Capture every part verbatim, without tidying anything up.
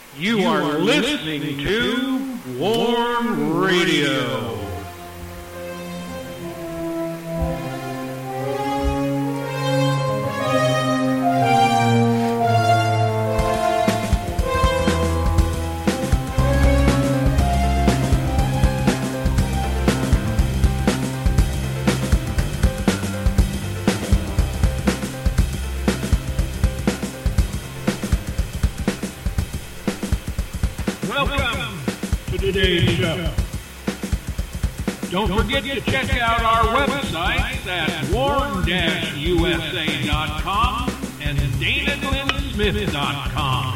You are listening to Warn Radio. Today's show. Don't forget to check out our websites at warn dash U S A dot com and Dana Glenn Smith dot com.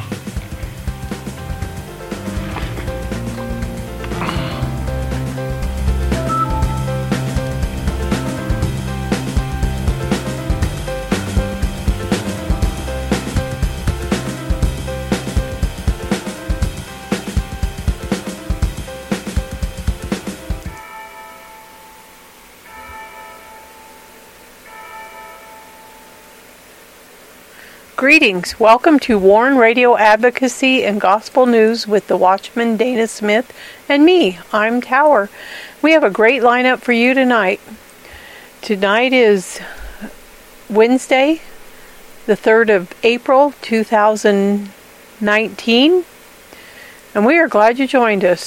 Greetings. Welcome to Warn Radio Advocacy and Gospel News with the Watchman Dana Smith and me. I'm Tower. We have a great lineup for you tonight. Tonight is Wednesday, the third of April, two thousand nineteen, and we are glad you joined us.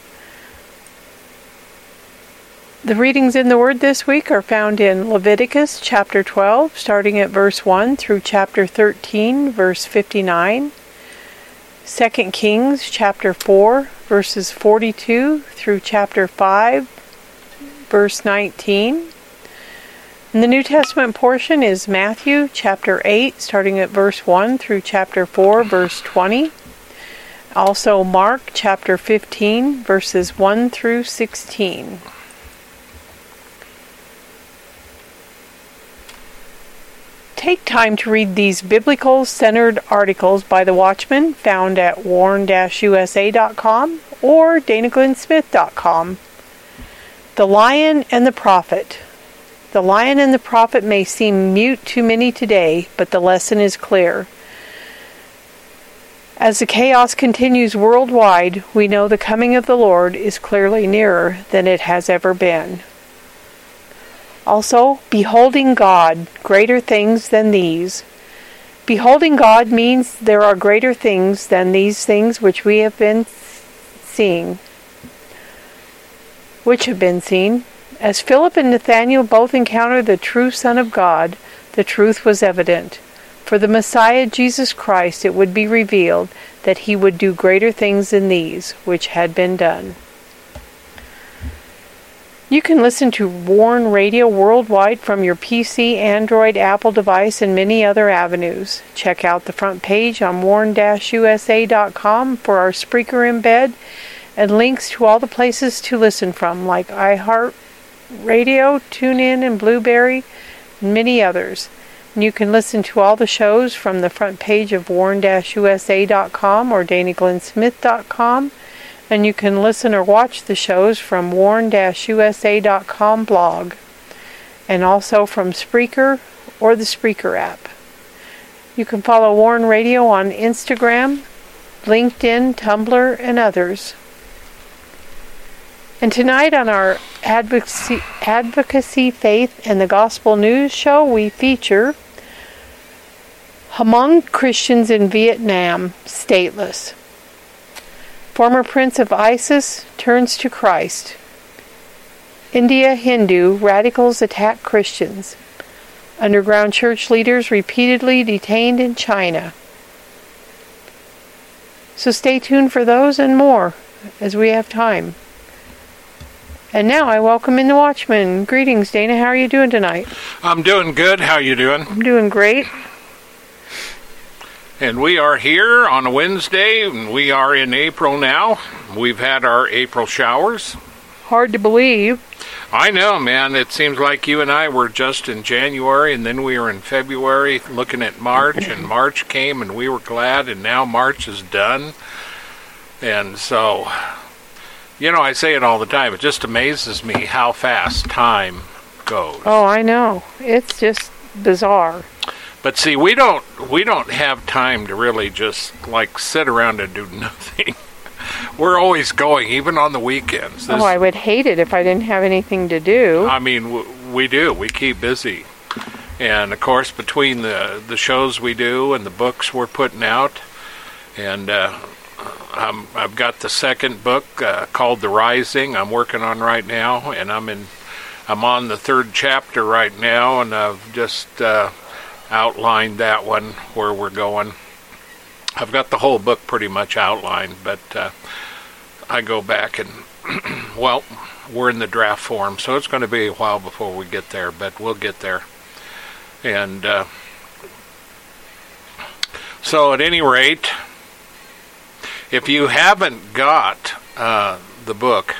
The readings in the Word this week are found in Leviticus chapter twelve, starting at verse one through chapter thirteen, verse fifty-nine. Second Kings chapter four, verses forty-two through chapter five, verse nineteen. And the New Testament portion is Matthew chapter eight, starting at verse one through chapter four, verse twenty. Also Mark chapter fifteen, verses one through sixteen. Take time to read these biblical-centered articles by the Watchman found at warn dash U S A dot com or Dana Glenn Smith dot com. The Lion and the Prophet. The lion and the prophet may seem mute to many today, but the lesson is clear. As the chaos continues worldwide, we know the coming of the Lord is clearly nearer than it has ever been. Also, beholding God, greater things than these. Beholding God means there are greater things than these things which we have been seeing, which have been seen. As Philip and Nathanael both encountered the true Son of God, the truth was evident. For the Messiah, Jesus Christ, it would be revealed that he would do greater things than these, which had been done. You can listen to Warn Radio worldwide from your P C, Android, Apple device, and many other avenues. Check out the front page on warn dash U S A dot com for our Spreaker embed and links to all the places to listen from, like iHeartRadio, TuneIn, and Blueberry, and many others. And you can listen to all the shows from the front page of warn dash U S A dot com or Dana Glenn Smith dot com. And you can listen or watch the shows from warn dash U S A dot com blog, and also from Spreaker or the Spreaker app. You can follow Warn Radio on Instagram, LinkedIn, Tumblr, and others. And tonight on our Advocacy, Advocacy, Faith, and the Gospel News show, we feature Hmong Christians in Vietnam, stateless. Former prince of ISIS turns to Christ. India Hindu radicals attack Christians. Underground church leaders repeatedly detained in China. So stay tuned for those and more as we have time. And now I welcome in the Watchman. Greetings, Dana. How are you doing tonight? I'm doing good. How are you doing? I'm doing great. And we are here on a Wednesday, and we are in April now. We've had our April showers. Hard to believe. I know, man. It seems like you and I were just in January, and then we were in February looking at March, and March came, and we were glad, and now March is done. And so, you know, I say it all the time. It just amazes me how fast time goes. Oh, I know. It's just bizarre. But see, we don't we don't have time to really just like sit around and do nothing. We're always going, even on the weekends. This, oh, I would hate it if I didn't have anything to do. I mean, w- we do. We keep busy. And, of course, between the, the shows we do and the books we're putting out, and uh, I'm, I've got the second book uh, called The Rising I'm working on right now, and I'm in I'm on the third chapter right now, and I've just uh, outlined that one, where we're going. I've got the whole book pretty much outlined, but uh, I go back and, well, we're in the draft form, so it's going to be a while before we get there, but we'll get there. And uh, so at any rate, if you haven't got uh, the book,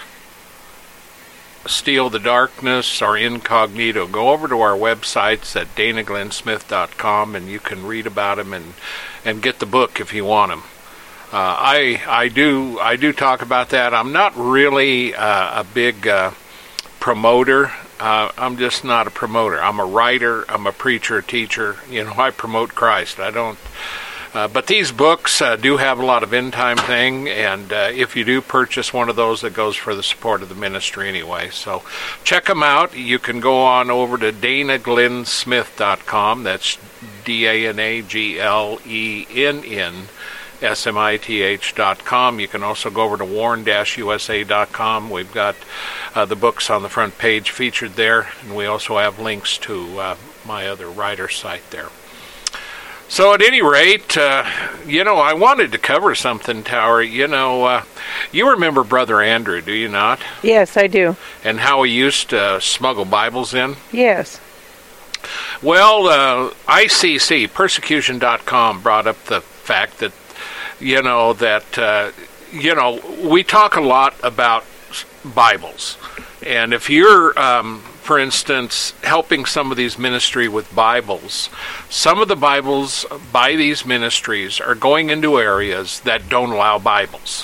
Steal the Darkness or Incognito, go over to our websites at dana glenn smith dot com, and you can read about them and, and get the book if you want them. Uh, I I do I do talk about that. I'm not really uh, a big uh, promoter. Uh, I'm just not a promoter. I'm a writer. I'm a preacher, teacher. You know, I promote Christ. I don't. Uh, but these books uh, do have a lot of end time thing, and uh, if you do purchase one of those, it goes for the support of the ministry anyway. So check them out. You can go on over to dana glenn smith dot com. That's D A N A G L E N N S M I T H dot com. You can also go over to warn dash U S A dot com. We've got uh, the books on the front page featured there, and we also have links to uh, my other writer site there. So at any rate, uh, you know, I wanted to cover something, Tower. You know, uh, you remember Brother Andrew, do you not? Yes, I do. And how he used to smuggle Bibles in? Yes. Well, uh, I C C, persecution dot com, brought up the fact that, you know, that, uh, you know, we talk a lot about Bibles. And if you're... Um, for instance, helping some of these ministry with Bibles, some of the Bibles by these ministries are going into areas that don't allow Bibles.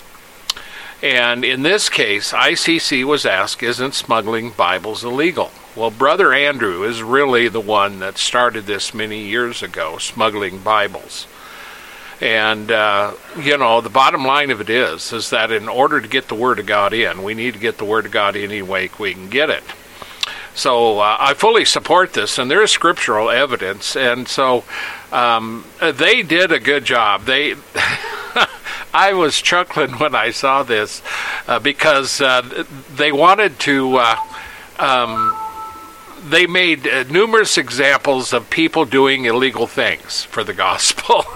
And in this case, I C C was asked, isn't smuggling Bibles illegal? Well, Brother Andrew is really the one that started this many years ago, smuggling Bibles. And, uh, you know, the bottom line of it is, is that in order to get the Word of God in, we need to get the Word of God in any way we can get it. So uh, I fully support this, and there is scriptural evidence, and so um, they did a good job. They, I was chuckling when I saw this uh, because uh, they wanted to. Uh, um, they made uh, numerous examples of people doing illegal things for the gospel.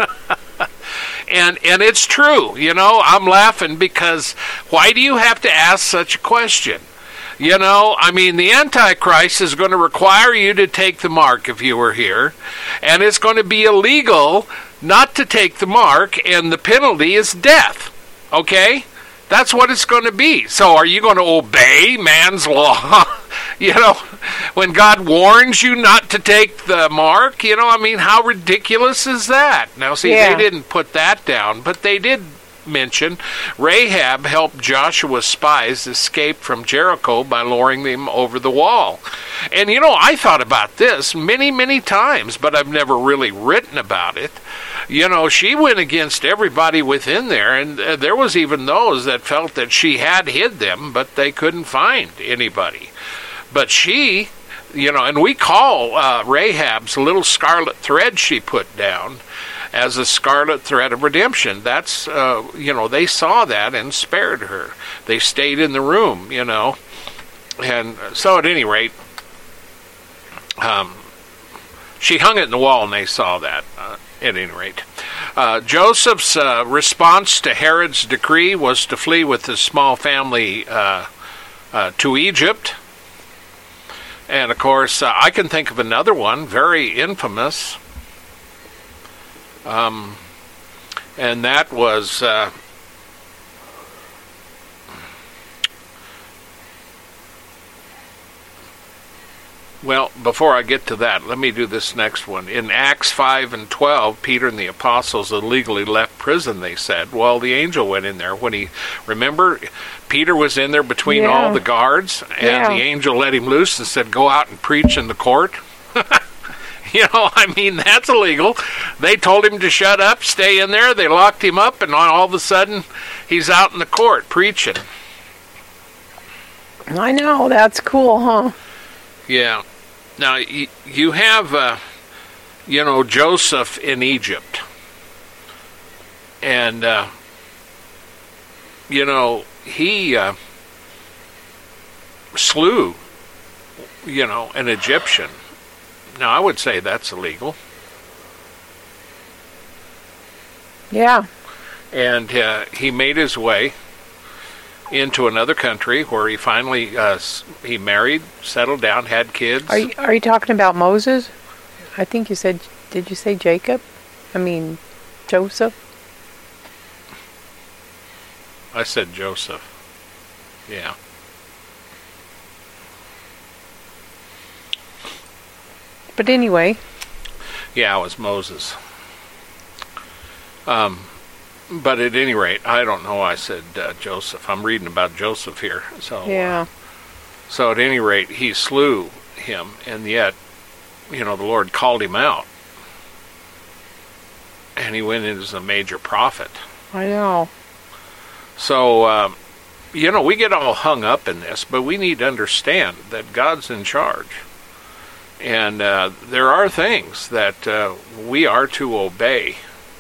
And and it's true, you know. I'm laughing because why do you have to ask such a question? You know, I mean, the Antichrist is going to require you to take the mark if you were here, and it's going to be illegal not to take the mark, and the penalty is death. Okay? That's what it's going to be. So are you going to obey man's law? You know, when God warns you not to take the mark, you know, I mean, how ridiculous is that? Now, see, yeah. They didn't put that down, but they did mention Rahab helped Joshua's spies escape from Jericho by luring them over the wall. And, you know, I thought about this many, many times, but I've never really written about it. You know, she went against everybody within there, and uh, there was even those that felt that she had hid them, but they couldn't find anybody. But she, you know, and we call uh, Rahab's little scarlet thread she put down as a scarlet thread of redemption. That's, uh, you know, they saw that and spared her. They stayed in the room, you know. And so at any rate, um, she hung it in the wall and they saw that, uh, at any rate. Uh, Joseph's uh, response to Herod's decree was to flee with his small family uh, uh, to Egypt. And of course, uh, I can think of another one, very infamous. Um, and that was uh, well, before I get to that, let me do this next one. In Acts five and twelve, Peter and the apostles illegally left prison, they said. Well, the angel went in there when he, remember, Peter was in there between yeah. all the guards, and yeah. the angel let him loose and said, go out and preach in the court. You know, I mean, that's illegal. They told him to shut up, stay in there. They locked him up, and all of a sudden, he's out in the court preaching. I know. That's cool, huh? Yeah. Now, you, you have, uh, you know, Joseph in Egypt. And, uh, you know, he uh, slew, you know, an Egyptian. Now, I would say that's illegal. Yeah. And uh, he made his way into another country where he finally, uh, he married, settled down, had kids. Are you, are you talking about Moses? I think you said, did you say Jacob? I mean, Joseph? I said Joseph. Yeah. But anyway. Yeah, it was Moses. Um, but at any rate, I don't know. I said uh, Joseph. I'm reading about Joseph here. So yeah. Uh, so at any rate, he slew him, and yet, you know, the Lord called him out, and he went in as a major prophet. I know. So, um, you know, we get all hung up in this, but we need to understand that God's in charge. And uh, there are things that uh, we are to obey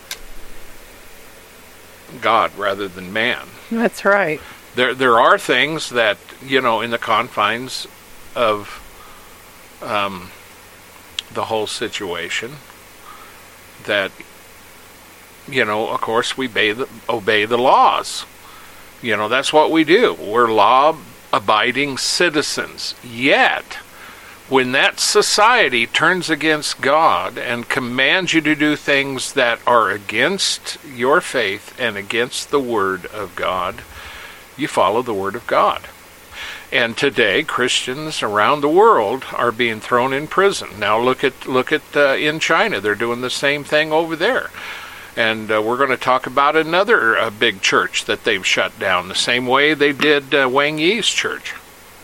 God rather than man. That's right. There there are things that, you know, in the confines of um, the whole situation that, you know, of course, we obey the, obey the laws. You know, that's what we do. We're law-abiding citizens. Yet, when that society turns against God and commands you to do things that are against your faith and against the Word of God, you follow the Word of God. And today, Christians around the world are being thrown in prison. Now, look at look at uh, in China. They're doing the same thing over there. And uh, we're going to talk about another uh, big church that they've shut down, the same way they did uh, Wang Yi's church.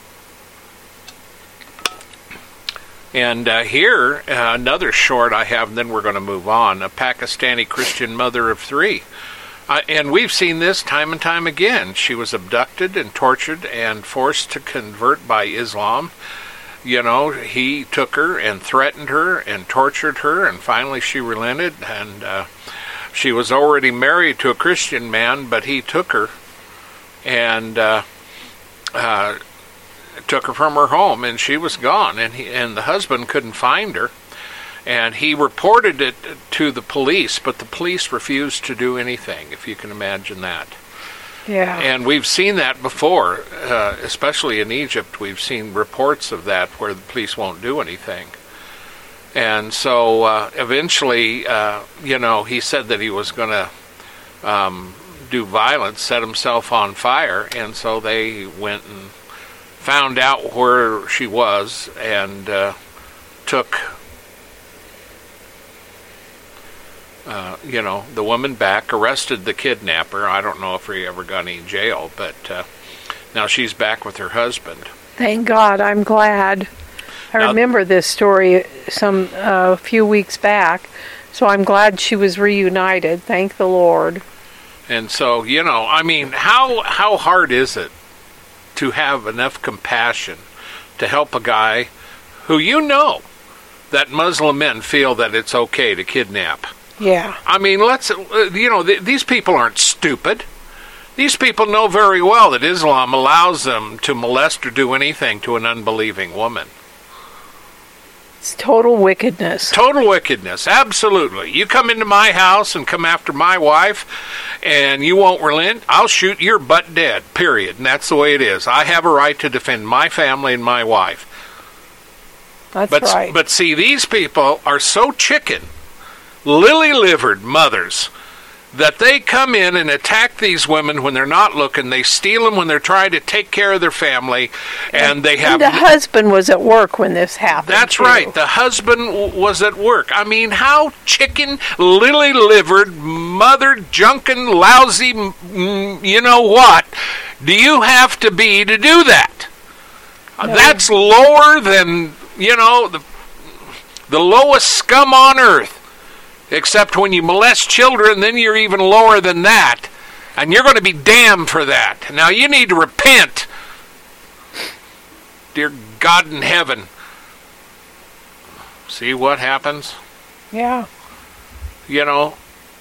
And uh, here, uh, another short I have, and then we're going to move on. A Pakistani Christian mother of three. Uh, and we've seen this time and time again. She was abducted and tortured and forced to convert by Islam. You know, he took her and threatened her and tortured her, and finally she relented, and uh, she was already married to a Christian man, but he took her and uh, uh, took her from her home, and she was gone, and he, and the husband couldn't find her, and he reported it to the police, but the police refused to do anything, if you can imagine that. Yeah. And we've seen that before, uh, especially in Egypt. We've seen reports of that where the police won't do anything. And so uh, eventually, uh, you know, he said that he was going to um, do violence, set himself on fire, and so they went and found out where she was and uh, took, uh, you know, the woman back, arrested the kidnapper. I don't know if he ever got any jail, but uh, now she's back with her husband. Thank God. I'm glad. I Now, remember this story some a uh, few weeks back, so I'm glad she was reunited. Thank the Lord. And so, you know, I mean, how how hard is it to have enough compassion to help a guy who you know that Muslim men feel that it's okay to kidnap? Yeah. I mean, let's, uh, you know, th- these people aren't stupid. These people know very well that Islam allows them to molest or do anything to an unbelieving woman. It's total wickedness. Total wickedness, absolutely. You come into my house and come after my wife, and you won't relent, I'll shoot your butt dead, period. And that's the way it is. I have a right to defend my family and my wife. That's but, right. But see, these people are so chicken, lily-livered mothers, that they come in and attack these women when they're not looking. They steal them when they're trying to take care of their family, and, and they have... And the husband was at work when this happened. That's too. right. The husband w- was at work. I mean, how chicken, lily-livered, mother-junkin', lousy, mm, you know what, do you have to be to do that? No. That's lower than, you know, the The lowest scum on earth. Except when you molest children, then you're even lower than that. And you're going to be damned for that. Now you need to repent. Dear God in heaven. See what happens? Yeah. You know.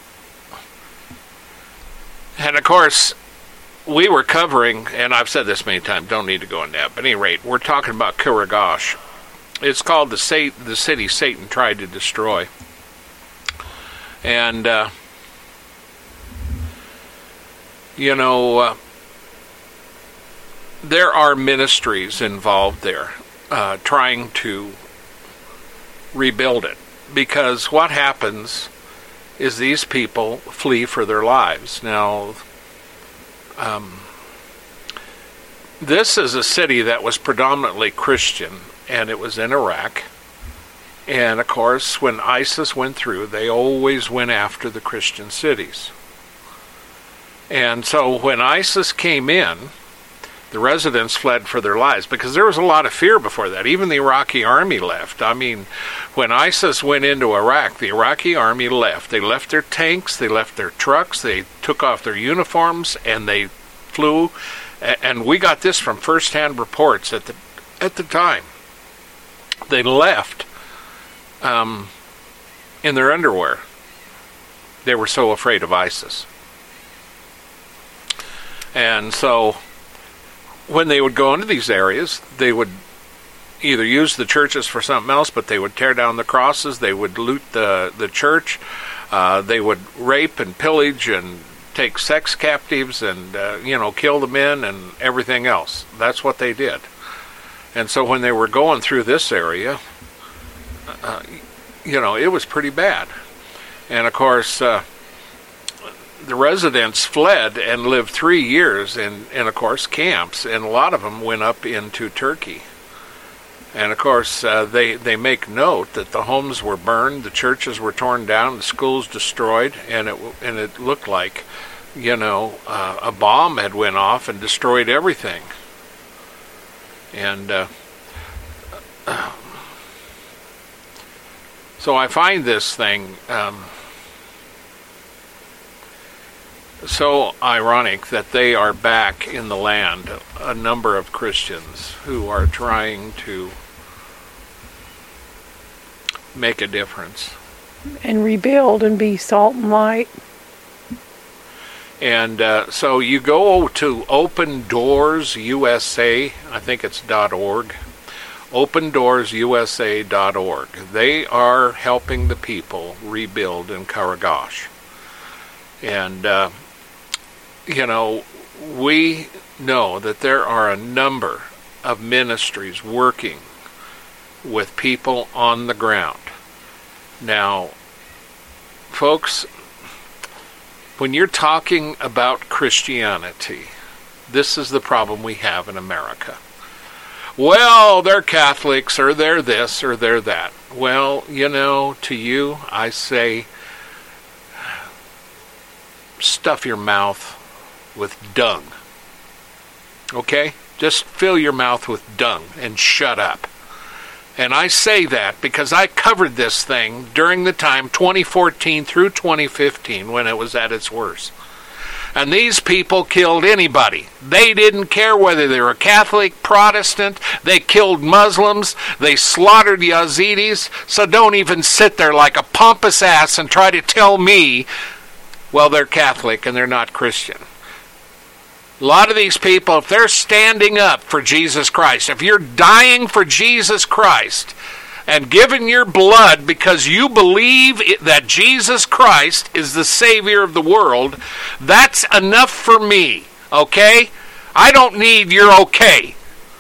And of course, we were covering, and I've said this many times, don't need to go into that, but at any rate, we're talking about Karagosh. It's called the, sa- the city Satan tried to destroy. And, uh, you know, uh, there are ministries involved there uh, trying to rebuild it. Because what happens is these people flee for their lives. Now, um, this is a city that was predominantly Christian, and it was in Iraq. And, of course, when ISIS went through, they always went after the Christian cities. And so when ISIS came in, the residents fled for their lives because there was a lot of fear before that. Even the Iraqi army left. I mean, when ISIS went into Iraq, the Iraqi army left. They left their tanks, they left their trucks, they took off their uniforms, and they flew. And we got this from first-hand reports at the at the time. They left um, in their underwear. They were so afraid of ISIS. And so when they would go into these areas, they would either use the churches for something else, but they would tear down the crosses, they would loot the, the church, uh, they would rape and pillage and take sex captives and, uh, you know, kill the men and everything else. That's what they did. And so when they were going through this area, uh, you know, it was pretty bad. And of course, uh, the residents fled and lived three years in, in, of course, camps, and a lot of them went up into Turkey. And, of course, uh, they, they make note that the homes were burned, the churches were torn down, the schools destroyed, and it and it looked like, you know, uh, a bomb had went off and destroyed everything. And uh, so I find this thing um, so ironic that they are back in the land, a number of Christians who are trying to make a difference. And rebuild and be salt and light. And uh, so you go to Open Doors U S A, I think it's .org, open doors U S A dot org. They are helping the people rebuild in Karagosh. And, uh, you know, we know that there are a number of ministries working with people on the ground. Now, folks, when you're talking about Christianity, this is the problem we have in America. Well, they're Catholics, or they're this, or they're that. Well, you know, to you, I say, stuff your mouth with dung. Okay? Just fill your mouth with dung and shut up. And I say that because I covered this thing during the time twenty fourteen through twenty fifteen when it was at its worst. And these people killed anybody. They didn't care whether they were Catholic, Protestant. They killed Muslims. They slaughtered Yazidis. So don't even sit there like a pompous ass and try to tell me, well, they're Catholic and they're not Christian. A lot of these people, if they're standing up for Jesus Christ, if you're dying for Jesus Christ and giving your blood because you believe it, that Jesus Christ is the Savior of the world, that's enough for me, okay? I don't need your okay.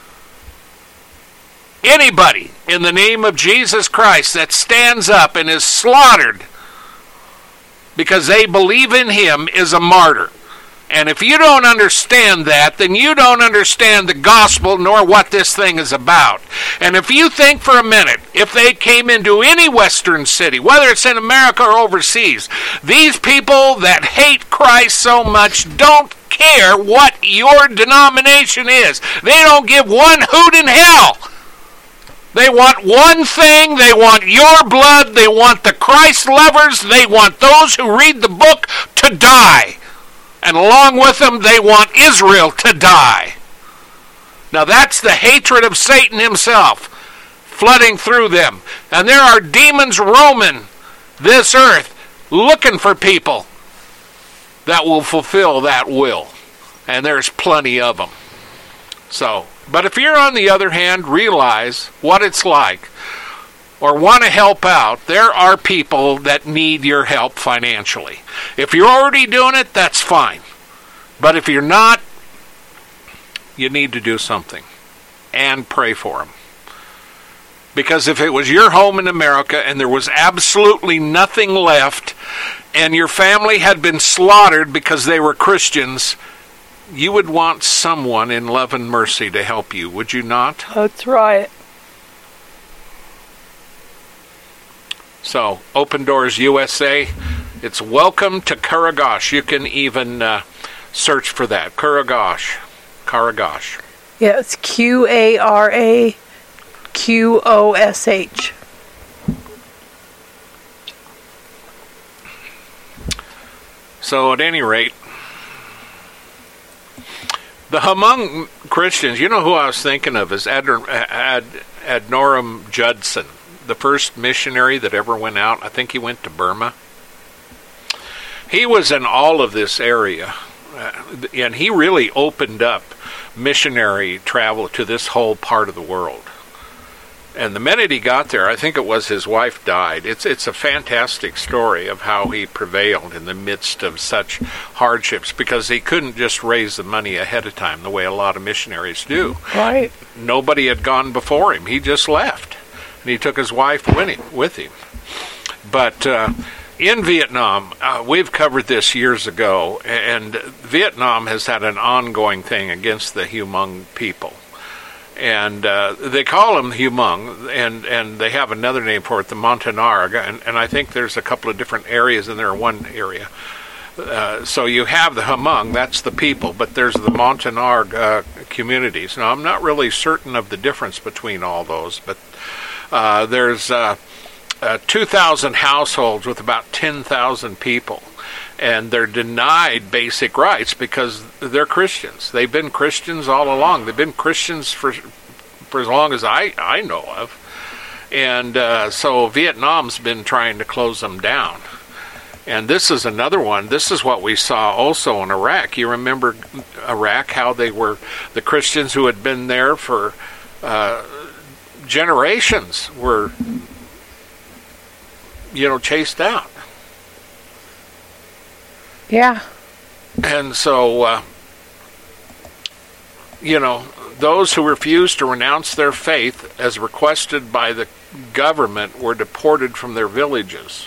Anybody in the name of Jesus Christ that stands up and is slaughtered because they believe in Him is a martyr. And if you don't understand that, then you don't understand the gospel nor what this thing is about. And if you think for a minute, if they came into any Western city, whether it's in America or overseas, these people that hate Christ so much don't care what your denomination is. They don't give one hoot in hell. They want one thing. They want your blood. They want the Christ lovers. They want those who read the book to die. And along with them, they want Israel to die. Now that's the hatred of Satan himself flooding through them. And there are demons roaming this earth looking for people that will fulfill that will. And there's plenty of them. So, but if you're on the other hand, realize what it's like, or want to help out, there are people that need your help financially. If you're already doing it, that's fine. But if you're not, you need to do something. And pray for them. Because if it was your home in America and there was absolutely nothing left, and your family had been slaughtered because they were Christians, you would want someone in love and mercy to help you, would you not? That's right. So, Open Doors U S A, it's Welcome to Karagosh. You can even uh, search for that. Karagosh. Karagosh. Yeah, it's Q A R A Q O S H. So, at any rate, the Hmong Christians, you know who I was thinking of is Ad, Ad, Adoniram Judson, the first missionary that ever went out. I think he went to Burma. He was in all of this area, uh, and he really opened up missionary travel to this whole part of the world. And the minute he got there, I think it was his wife died. It's it's a fantastic story of how he prevailed in the midst of such hardships, because he couldn't just raise the money ahead of time the way a lot of missionaries do. Right. Nobody had gone before him. He just left. And he took his wife with him. With him. But uh, in Vietnam, uh, we've covered this years ago, and Vietnam has had an ongoing thing against the Hmong people. And uh, they call them Hmong, and, and they have another name for it, the Montagnard, and, and I think there's a couple of different areas in there, one area. Uh, so you have the Hmong, that's the people, but there's the Montagnard uh, communities. Now, I'm not really certain of the difference between all those, but uh, there's uh, uh, two thousand households with about ten thousand people. And they're denied basic rights because they're Christians. They've been Christians all along. They've been Christians for for as long as I, I know of. And uh, so Vietnam's been trying to close them down. And this is another one. This is what we saw also in Iraq. You remember Iraq, how they were, the Christians who had been there for uh, generations were, you know, chased out. Yeah. And so, uh, you know, those who refused to renounce their faith as requested by the government were deported from their villages.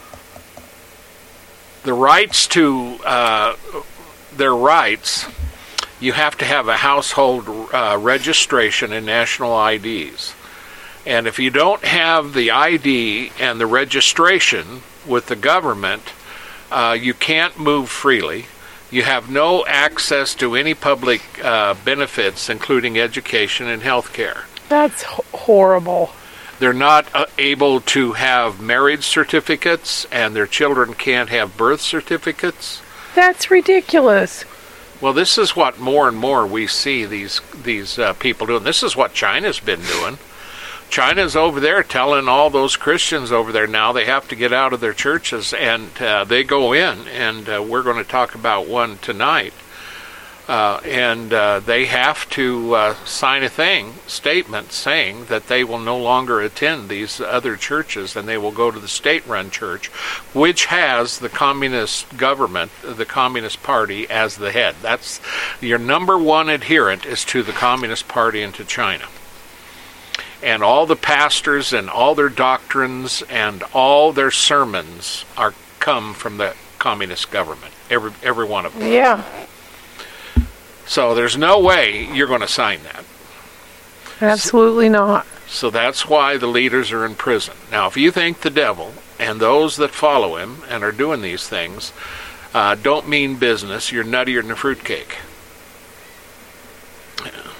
The rights to, uh, their rights, you have to have a household uh, registration and national I Ds. And if you don't have the I D and the registration with the government, Uh, you can't move freely. You have no access to any public uh, benefits, including education and health care. That's h- horrible. They're not uh, able to have marriage certificates, and their children can't have birth certificates. That's ridiculous. Well, this is what more and more we see these these uh, people doing. This is what China's been doing. China's over there telling all those Christians over there now they have to get out of their churches, and uh, they go in, and uh, we're going to talk about one tonight. Uh, and uh, they have to uh, sign a thing, statement saying that they will no longer attend these other churches, and they will go to the state-run church, which has the communist government, the Communist Party, as the head. That's your number one adherent is to the Communist Party and to China. And all the pastors and all their doctrines and all their sermons are come from the communist government. Every every one of them. Yeah. So there's no way you're going to sign that. Absolutely so, not. So that's why the leaders are in prison. Now, if you think the devil and those that follow him and are doing these things uh, don't mean business, you're nuttier than a fruitcake.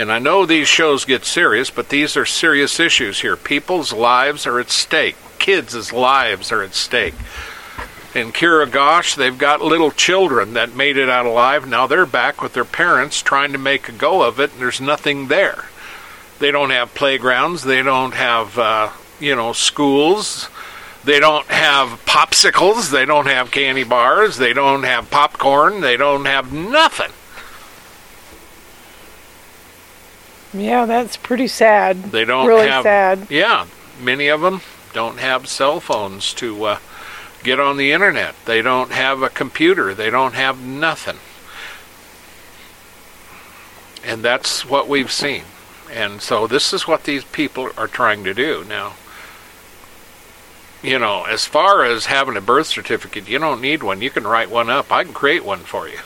And I know these shows get serious, but these are serious issues here. People's lives are at stake. Kids' lives are at stake. In Kirigosh, they've got little children that made it out alive. Now they're back with their parents trying to make a go of it, and there's nothing there. They don't have playgrounds. They don't have, uh, you know, schools. They don't have popsicles. They don't have candy bars. They don't have popcorn. They don't have nothing. Yeah, that's pretty sad. They don't really have, sad. Yeah, many of them don't have cell phones to uh, get on the internet. They don't have a computer. They don't have nothing. And that's what we've seen. And so this is what these people are trying to do now. You know, as far as having a birth certificate, you don't need one. You can write one up. I can create one for you.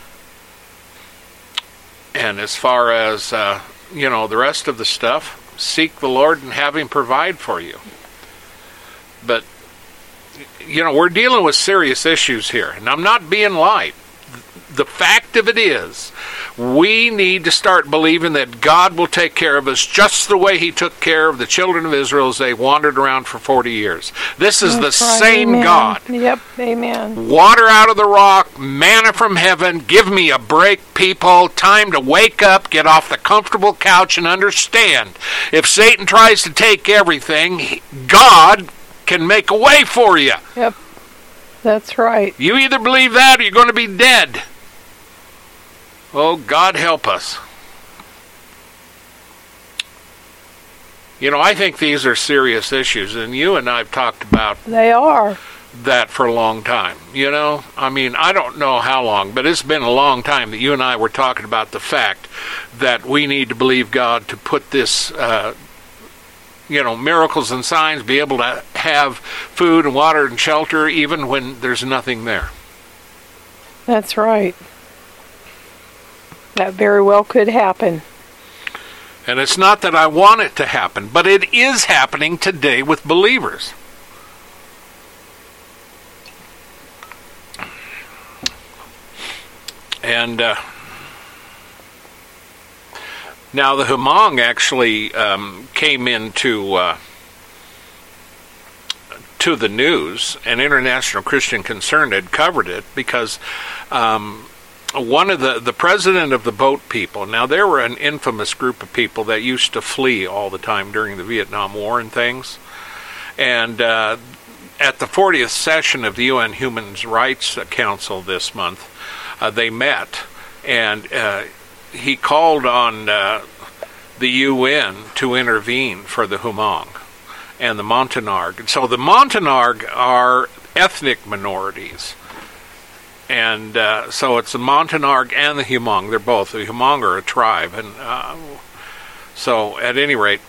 And as far as, uh, you know, the rest of the stuff, seek the Lord and have Him provide for you. But, you know, we're dealing with serious issues here. And I'm not being light. The fact of it is, we need to start believing that God will take care of us just the way He took care of the children of Israel as they wandered around for forty years. This is That's the right. same Amen. God. Yep, amen. Water out of the rock, manna from heaven, give me a break, people. Time to wake up, get off the comfortable couch and understand. If Satan tries to take everything, God can make a way for you. Yep, that's right. You either believe that or you're going to be dead. Oh, God help us. You know, I think these are serious issues, and you and I have talked about They are. that for a long time. You know, I mean, I don't know how long, but it's been a long time that you and I were talking about the fact that we need to believe God to put this, uh, you know, miracles and signs, be able to have food and water and shelter even when there's nothing there. That's right. That very well could happen. And it's not that I want it to happen, but it is happening today with believers. And uh, now the Hmong actually um, came into uh, to the news, and International Christian Concern had covered it because um, one of the, the president of the boat people, now there were an infamous group of people that used to flee all the time during the Vietnam War and things. And uh, at the fortieth session of the U N Human Rights Council this month, uh, they met, and uh, he called on uh, the U N to intervene for the Hmong and the Montagnard. So the Montagnard are ethnic minorities. And uh, so it's the Montagnard and the Hmong. They're both. The Hmong are a tribe. And uh, so at any rate,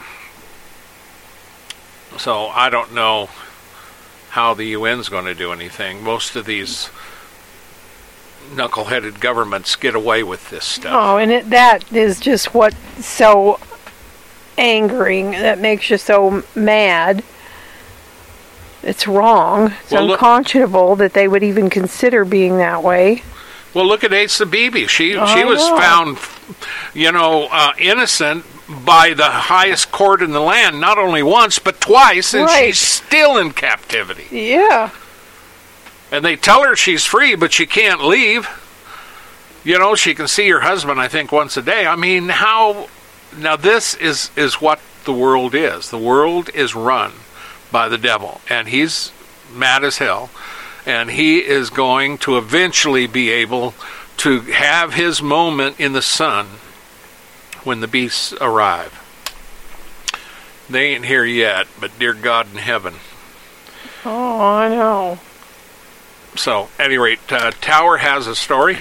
so I don't know how the U N's going to do anything. Most of these knuckleheaded governments get away with this stuff. Oh, and it, that is just what's so angering, that makes you so mad. It's wrong. It's well, unconscionable look, that they would even consider being that way. Well, look at Asa Bibi. She oh, she was know. found, you know, uh, innocent by the highest court in the land, not only once, but twice, and right. she's still in captivity. Yeah. And they tell her she's free, but she can't leave. You know, she can see her husband, I think, once a day. I mean, how... Now, this is, is what the world is. The world is run by the devil, and he's mad as hell, and he is going to eventually be able to have his moment in the sun when the beasts arrive. They ain't here yet, but dear God in heaven. Oh, I know. So, at any rate, uh, Tower has a story.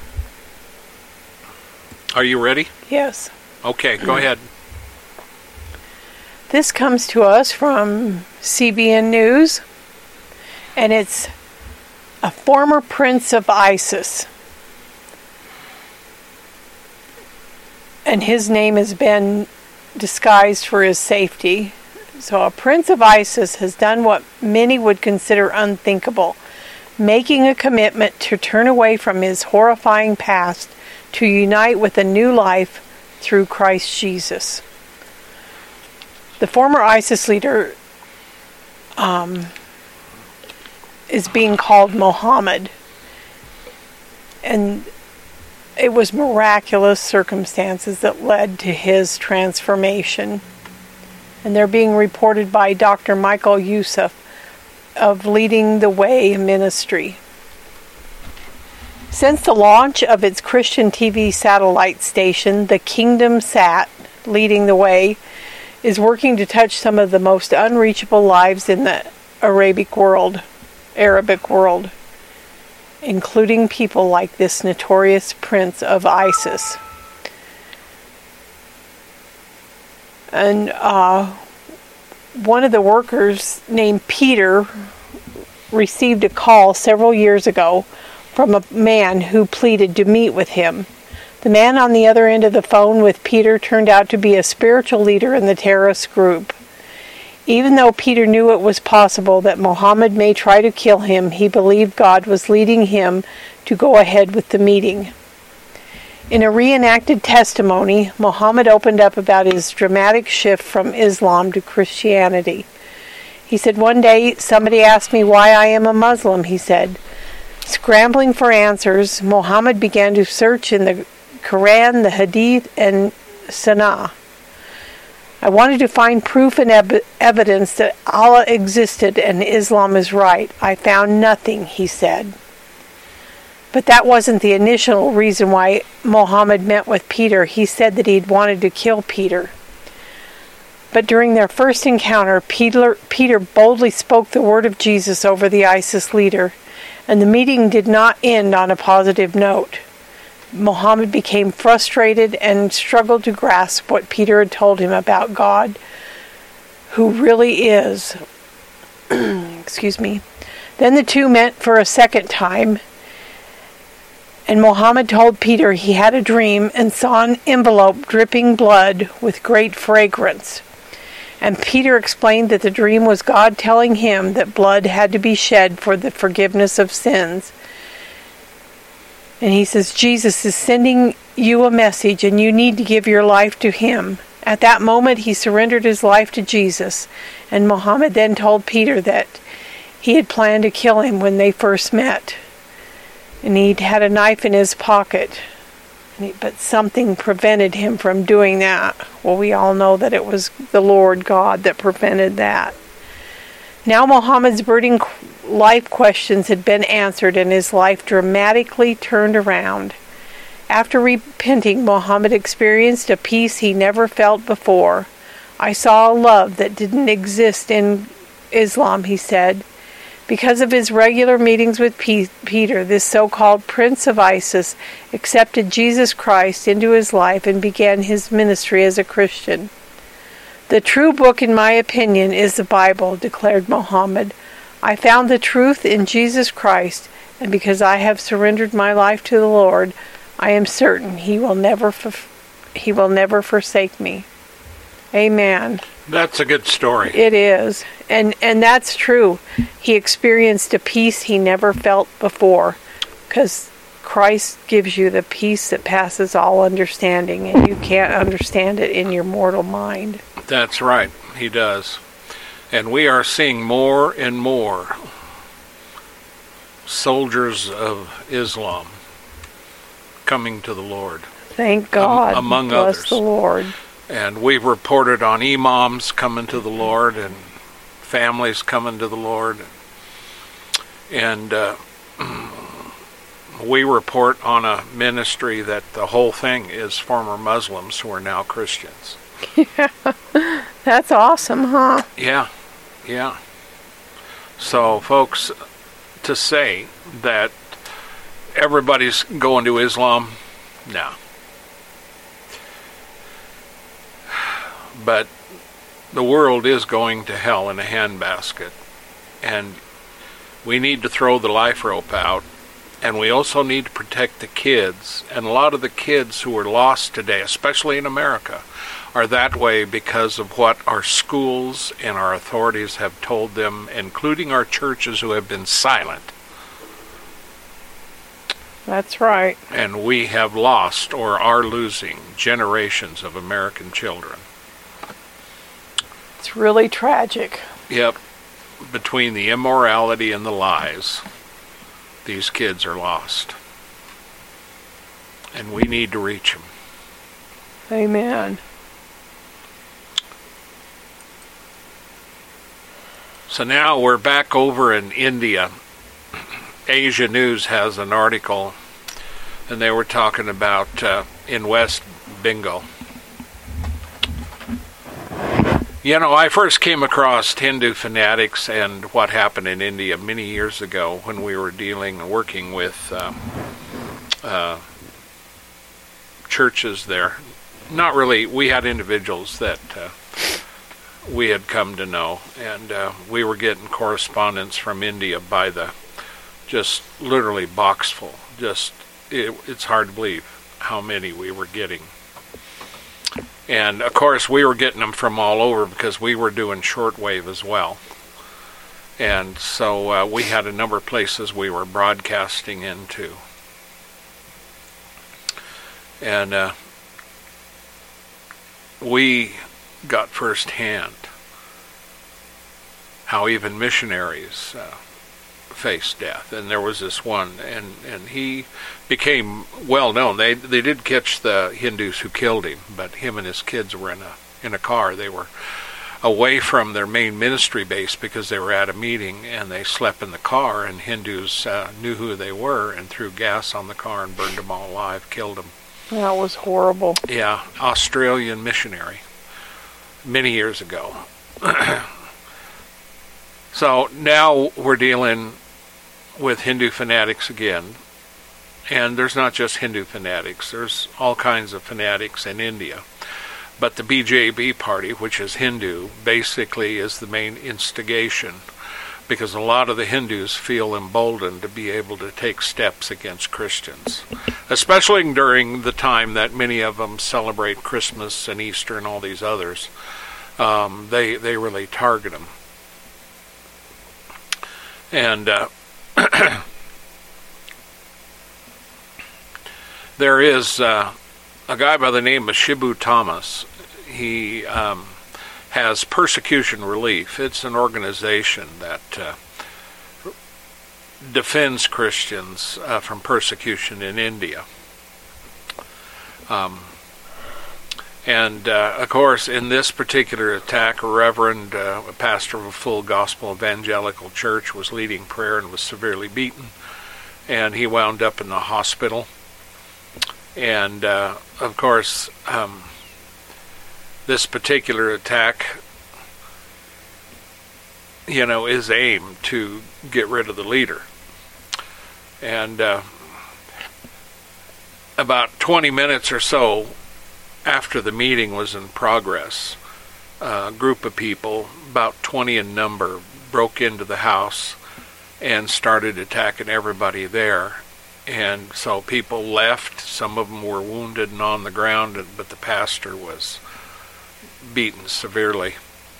Are you ready? Yes. Okay, go ahead. This comes to us from C B N News, and it's a former prince of ISIS. And his name has been disguised for his safety. So a prince of ISIS has done what many would consider unthinkable, making a commitment to turn away from his horrifying past to unite with a new life through Christ Jesus. The former ISIS leader um, is being called Mohammed, and it was miraculous circumstances that led to his transformation. And they're being reported by Doctor Michael Youssef of Leading the Way Ministry. Since the launch of its Christian T V satellite station, the Kingdom Sat, Leading the Way, is working to touch some of the most unreachable lives in the Arabic world, Arabic world, including people like this notorious prince of ISIS. And uh, one of the workers named Peter received a call several years ago from a man who pleaded to meet with him. The man on the other end of the phone with Peter turned out to be a spiritual leader in the terrorist group. Even though Peter knew it was possible that Muhammad may try to kill him, he believed God was leading him to go ahead with the meeting. In a reenacted testimony, Muhammad opened up about his dramatic shift from Islam to Christianity. He said, "One day somebody asked me why I am a Muslim," he said. Scrambling for answers, Muhammad began to search in the Quran, the Hadith, and Sunnah. I wanted to find proof and ev- evidence that Allah existed and Islam is right. I found nothing, he said. But that wasn't the initial reason why Muhammad met with Peter. He said that he'd wanted to kill Peter. But during their first encounter, Peter, Peter boldly spoke the word of Jesus over the ISIS leader, and the meeting did not end on a positive note. Muhammad became frustrated and struggled to grasp what Peter had told him about God, who really is. Excuse me. Then the two met for a second time, and Muhammad told Peter he had a dream and saw an envelope dripping blood with great fragrance. And Peter explained that the dream was God telling him that blood had to be shed for the forgiveness of sins. And he says, Jesus is sending you a message and you need to give your life to him. At that moment, he surrendered his life to Jesus. And Muhammad then told Peter that he had planned to kill him when they first met. And he'd had a knife in his pocket. And he, but something prevented him from doing that. Well, we all know that it was the Lord God that prevented that. Now Muhammad's burning life questions had been answered and his life dramatically turned around. After repenting, Muhammad experienced a peace he never felt before. I saw a love that didn't exist in Islam, he said. Because of his regular meetings with P- Peter, this so-called prince of ISIS accepted Jesus Christ into his life and began his ministry as a Christian. The true book, in my opinion, is the Bible, declared Muhammad. I found the truth in Jesus Christ, and because I have surrendered my life to the Lord, I am certain He will never, f- He will never forsake me. Amen. That's a good story. It is, and and that's true. He experienced a peace he never felt before, because Christ gives you the peace that passes all understanding, and you can't understand it in your mortal mind. That's right, he does. And we are seeing more and more soldiers of Islam coming to the Lord. Thank God. Um, among Bless others. the Lord. And we've reported on imams coming to the Lord and families coming to the Lord. And uh, we report on a ministry that the whole thing is former Muslims who are now Christians. Yeah, that's awesome, huh? Yeah, yeah. So, folks, to say that everybody's going to Islam, no. But the world is going to hell in a handbasket, and we need to throw the life rope out, and we also need to protect the kids. And a lot of the kids who are lost today, especially in America, are that way because of what our schools and our authorities have told them, including our churches who have been silent. That's right. And we have lost or are losing generations of American children. It's really tragic. Yep. Between the immorality and the lies, these kids are lost. And we need to reach them. Amen. So now we're back over in India. Asia News has an article, and they were talking about uh, in West Bengal. You know, I first came across Hindu fanatics and what happened in India many years ago when we were dealing and working with uh, uh, churches there. Not really, we had individuals that uh, we had come to know, and uh, we were getting correspondence from India by the just literally boxful. Just it, it's hard to believe how many we were getting. And of course we were getting them from all over because we were doing shortwave as well. And so uh, we had a number of places we were broadcasting into. And uh, we got firsthand how even missionaries uh, face death. And there was this one, and, and he became well known. They they did catch the Hindus who killed him, but him and his kids were in a in a car. They were away from their main ministry base because they were at a meeting, and they slept in the car, and Hindus uh, knew who they were and threw gas on the car and burned them all alive, killed them. That was horrible. Yeah, Australian missionary, many years ago. So now we're dealing with Hindu fanatics again. And there's not just Hindu fanatics. There's all kinds of fanatics in India. But the B J P party, which is Hindu, basically is the main instigation, because a lot of the Hindus feel emboldened to be able to take steps against Christians, especially during the time that many of them celebrate Christmas and Easter and all these others. Um, they, they really target them. And uh, there is uh, a guy by the name of Shibu Thomas. He um, has Persecution Relief. It's an organization that uh, defends Christians uh, from persecution in India. Um, and, uh, of course, in this particular attack, a reverend, uh, a pastor of a full gospel evangelical church, was leading prayer and was severely beaten. And he wound up in the hospital. And, uh, of course, um, this particular attack, you know, is aimed to get rid of the leader. And uh, about twenty minutes or so after the meeting was in progress, a group of people, about twenty in number, broke into the house and started attacking everybody there. And so people left. Some of them were wounded and on the ground, but the pastor was beaten severely.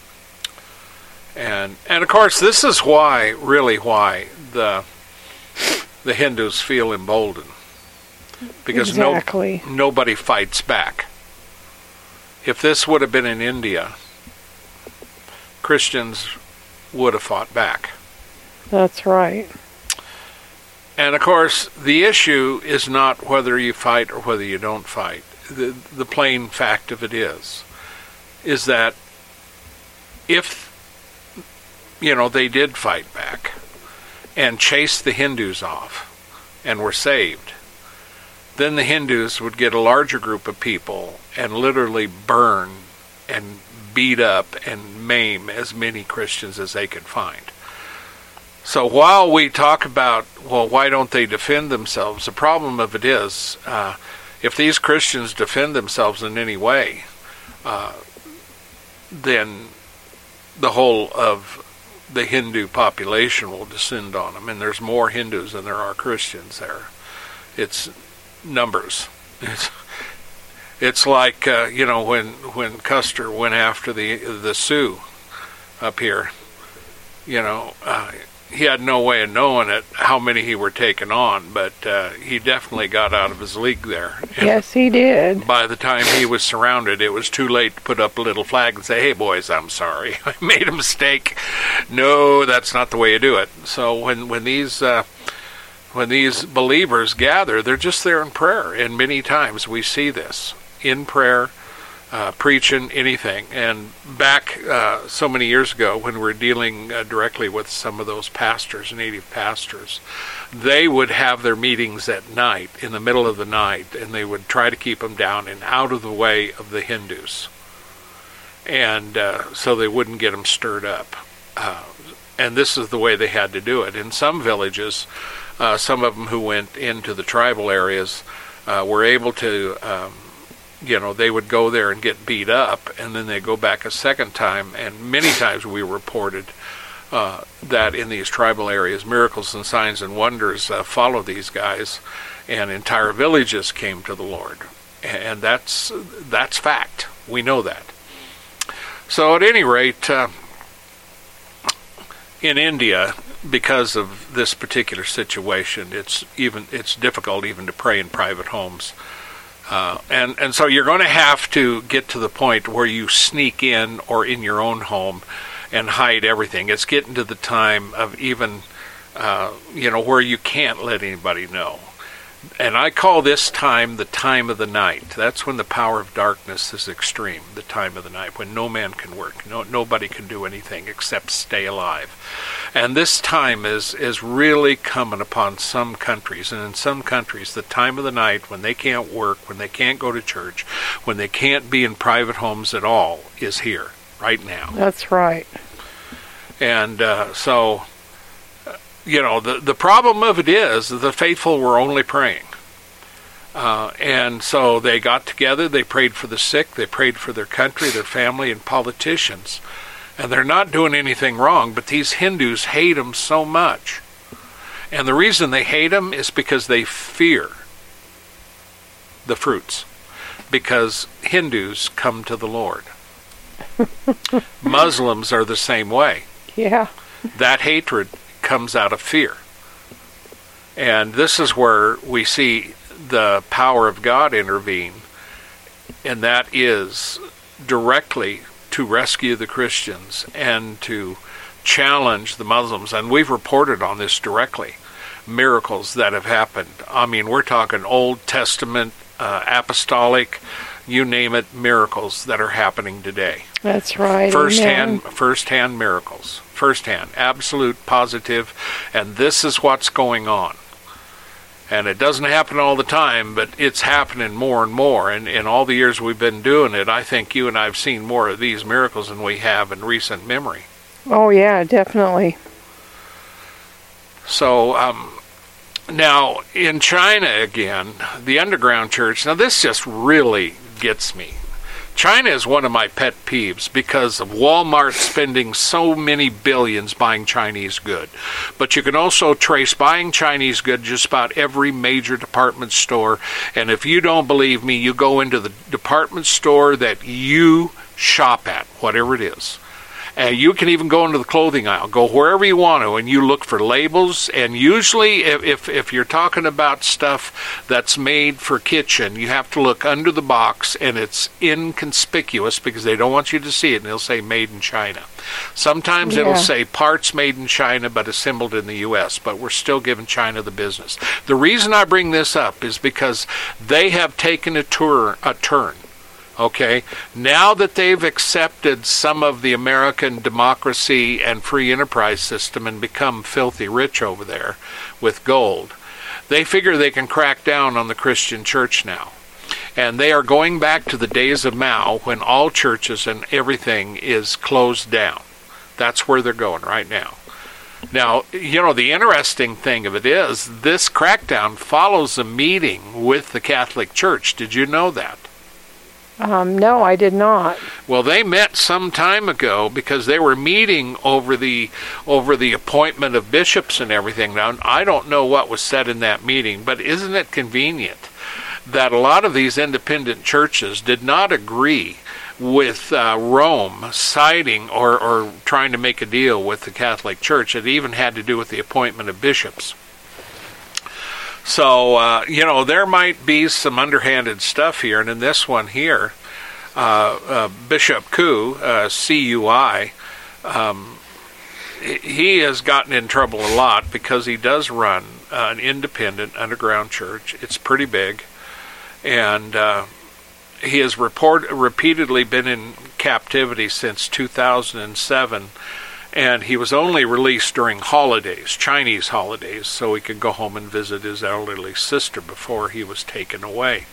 And and of course, this is why, really why, the the Hindus feel emboldened. Because exactly. no, nobody fights back. If this would have been in India, Christians would have fought back. That's right. And of course, the issue is not whether you fight or whether you don't fight. The, the plain fact of it is, is that if, you know, they did fight back and chased the Hindus off and were saved, then the Hindus would get a larger group of people and literally burn and beat up and maim as many Christians as they could find. So while we talk about, well, why don't they defend themselves, the problem of it is, uh, if these Christians defend themselves in any way, uh, then the whole of the Hindu population will descend on them. And there's more Hindus than there are Christians there. It's numbers. It's, it's like, uh, you know, when, when Custer went after the, the Sioux up here, you know, uh, he had no way of knowing it, how many he were taking on, but uh, he definitely got out of his league there. And yes, he did. by the time he was surrounded, it was too late to put up a little flag and say, hey, boys, I'm sorry. I made a mistake. No, that's not the way you do it. So when, when these... Uh, When these believers gather, they're just there in prayer. And many times we see this in prayer, uh, preaching, anything. And back uh, so many years ago when we were dealing uh, directly with some of those pastors, native pastors, they would have their meetings at night, in the middle of the night, and they would try to keep them down and out of the way of the Hindus. And uh, so they wouldn't get them stirred up. Uh, and this is the way they had to do it. In some villages, Uh, some of them who went into the tribal areas uh, were able to, um, you know, they would go there and get beat up, and then they go back a second time. And many times we reported uh, that in these tribal areas, miracles and signs and wonders uh, followed these guys, and entire villages came to the Lord. And that's that's fact. We know that. So at any rate, uh, in India, because of this particular situation, it's even it's difficult even to pray in private homes, uh, and and so you're going to have to get to the point where you sneak in or in your own home and hide everything. It's getting to the time of even uh, you know where you can't let anybody know. And I call this time the time of the night. That's when the power of darkness is extreme, the time of the night, when no man can work. No, nobody can do anything except stay alive. And this time is, is really coming upon some countries. And in some countries, the time of the night when they can't work, when they can't go to church, when they can't be in private homes at all, is here, right now. That's right. And uh, so... You know, the, the problem of it is the faithful were only praying. Uh, and so they got together, they prayed for the sick, they prayed for their country, their family, and politicians. And they're not doing anything wrong, but these Hindus hate them so much. And the reason they hate them is because they fear the fruits. Because Hindus come to the Lord. Muslims are the same way. Yeah. That hatred comes out of fear. And this is where we see the power of God intervene, and that is directly to rescue the Christians and to challenge the Muslims. And we've reported on this directly, miracles that have happened. I mean, we're talking Old Testament, uh, apostolic, you name it, miracles that are happening today. That's right. First-hand, first-hand miracles. First-hand, absolute, positive, and this is what's going on. And it doesn't happen all the time, but it's happening more and more. And in all the years we've been doing it, I think you and I have seen more of these miracles than we have in recent memory. Oh, yeah, definitely. So, um, now, in China again, the underground church, now this just really gets me. China is one of my pet peeves because of Walmart spending so many billions buying Chinese good. But you can also trace buying Chinese good just about every major department store. And if you don't believe me, you go into the department store that you shop at, whatever it is. And you can even go into the clothing aisle, go wherever you want to, and you look for labels. And usually, if, if if you're talking about stuff that's made for kitchen, you have to look under the box, and it's inconspicuous because they don't want you to see it, and they'll say made in China. Sometimes Yeah. it'll say parts made in China but assembled in the U S, but we're still giving China the business. The reason I bring this up is because they have taken a tour, a turn. Okay, now that they've accepted some of the American democracy and free enterprise system and become filthy rich over there with gold, they figure they can crack down on the Christian church now. And they are going back to the days of Mao when all churches and everything is closed down. That's where they're going right now. Now, you know, the interesting thing of it is this crackdown follows a meeting with the Catholic Church. Did you know that? Um, no, I did not. Well, they met some time ago because they were meeting over the over the appointment of bishops and everything. Now, I don't know what was said in that meeting, but isn't it convenient that a lot of these independent churches did not agree with uh, Rome siding or, or trying to make a deal with the Catholic Church. It even had to do with the appointment of bishops. So, uh, you know, there might be some underhanded stuff here. And in this one here, uh, uh, Bishop Cui, uh, C U I, um, he has gotten in trouble a lot because he does run uh, an independent underground church. It's pretty big. And uh, he has report, repeatedly been in captivity since two thousand seven. And he was only released during holidays, Chinese holidays, so he could go home and visit his elderly sister before he was taken away.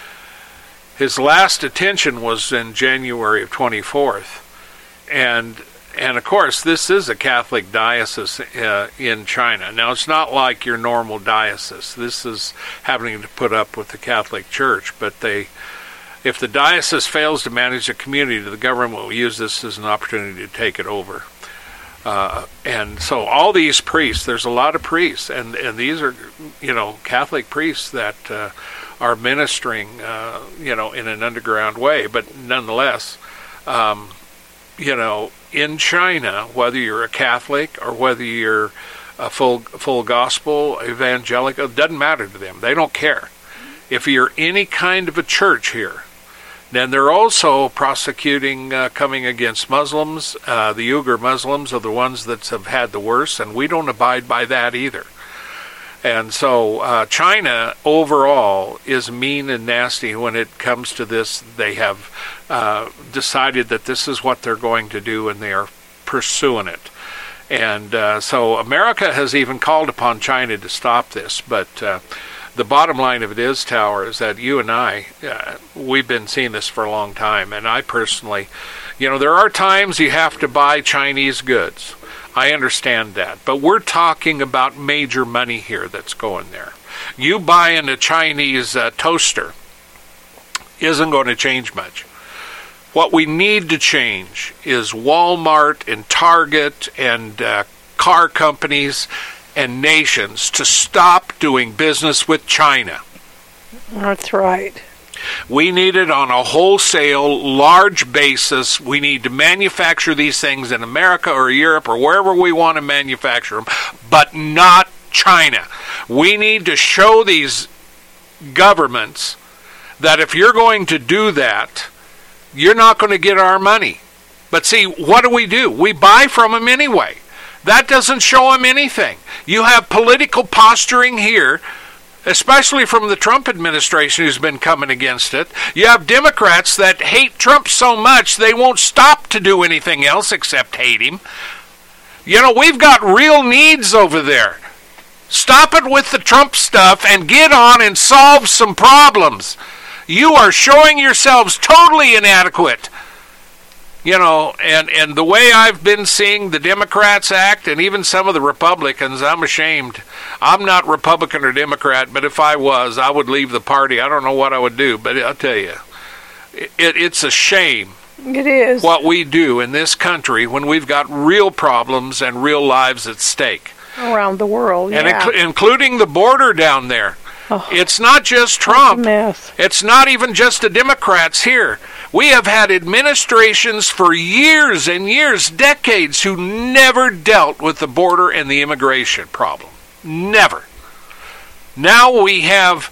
His last detention was in January of twenty-fourth. And, and of course, this is a Catholic diocese uh, in China. Now, it's not like your normal diocese. This is having to put up with the Catholic Church, but they... If the diocese fails to manage the community, the government will use this as an opportunity to take it over. Uh, and so all these priests, there's a lot of priests, and, and these are, you know, Catholic priests that uh, are ministering, uh, you know, in an underground way. But nonetheless, um, you know, in China, whether you're a Catholic or whether you're a full full gospel evangelical, it doesn't matter to them. They don't care. If you're any kind of a church here, then they're also prosecuting, uh, coming against Muslims. Uh, the Uyghur Muslims are the ones that have had the worst, and we don't abide by that either. And so uh, China overall is mean and nasty when it comes to this. They have uh, decided that this is what they're going to do, and they are pursuing it. And uh, so America has even called upon China to stop this, but... Uh, The bottom line of it is, Tower, is that you and I, uh, we've been seeing this for a long time, and I personally, you know, there are times you have to buy Chinese goods. I understand that, but we're talking about major money here that's going there. You buying a Chinese uh, toaster isn't going to change much. What we need to change is Walmart and Target and uh, car companies and nations to stop doing business with China. That's right. We need it on a wholesale, large basis. We need to manufacture these things in America or Europe or wherever we want to manufacture them, but not China. We need to show these governments that if you're going to do that, you're not going to get our money. But see, what do we do? We buy from them anyway. That doesn't show them anything. You have political posturing here, especially from the Trump administration who's been coming against it. You have Democrats that hate Trump so much they won't stop to do anything else except hate him. You know, we've got real needs over there. Stop it with the Trump stuff and get on and solve some problems. You are showing yourselves totally inadequate. You know, and, and the way I've been seeing the Democrats act, and even some of the Republicans, I'm ashamed. I'm not Republican or Democrat, but if I was, I would leave the party. I don't know what I would do, but I'll tell you, it, it's a shame. It is. What we do in this country when we've got real problems and real lives at stake. Around the world, yeah. And inc- including the border down there. Oh, it's not just Trump. It's a mess. It's not even just the Democrats here. We have had administrations for years and years, decades, who never dealt with the border and the immigration problem. Never. Now we have,